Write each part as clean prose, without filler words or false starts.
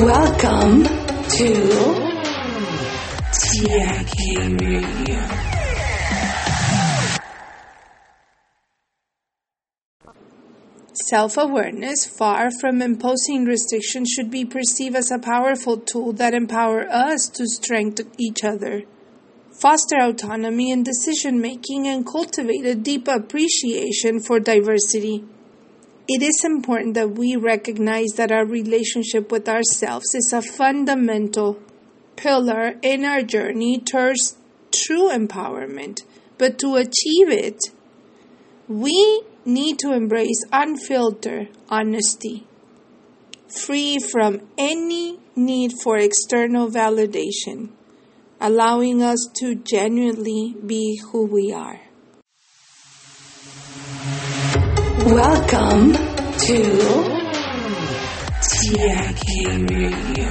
Welcome to TIK Radio. Self-awareness, far from imposing restrictions, should be perceived as a powerful tool that empowers us to strengthen each other, foster autonomy in decision-making, and cultivate a deep appreciation for diversity. It is important that we recognize that our relationship with ourselves is a fundamental pillar in our journey towards true empowerment. But to achieve it, we need to embrace unfiltered honesty, free from any need for external validation, allowing us to genuinely be who we are. Welcome to TIK Radio.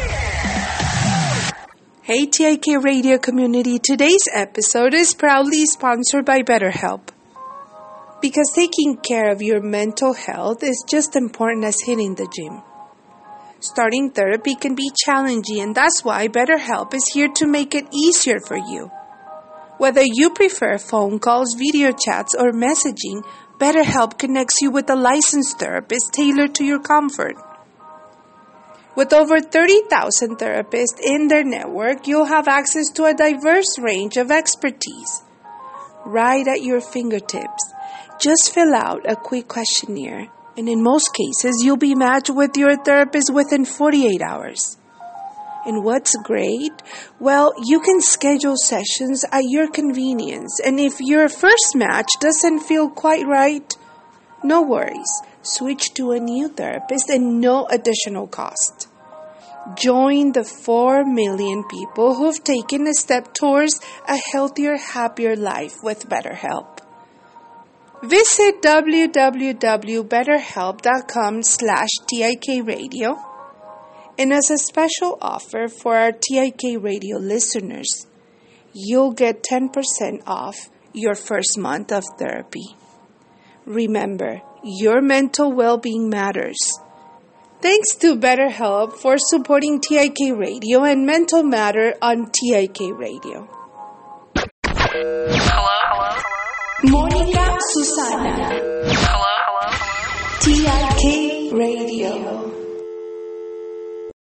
Hey TIK Radio community, today's episode is proudly sponsored by BetterHelp. Because taking care of your mental health is just as important as hitting the gym. Starting therapy can be challenging, and that's why BetterHelp is here to make it easier for you. Whether you prefer phone calls, video chats, or messaging, BetterHelp connects you with a licensed therapist tailored to your comfort. With over 30,000 therapists in their network, you'll have access to a diverse range of expertise right at your fingertips. Just fill out a quick questionnaire, and in most cases, you'll be matched with your therapist within 48 hours. And what's great? Well, you can schedule sessions at your convenience, and if your first match doesn't feel quite right, no worries. Switch to a new therapist at no additional cost. Join the 4 million people who've taken a step towards a healthier, happier life with BetterHelp. Visit www.betterhelp.com/TIKradio, and as a special offer for our TIK Radio listeners, you'll get 10% off your first month of therapy. Remember, your mental well-being matters. Thanks to BetterHelp for supporting TIK Radio and Mental Matter on TIK Radio. Hello? Monica Susana. Hello? TIK Radio.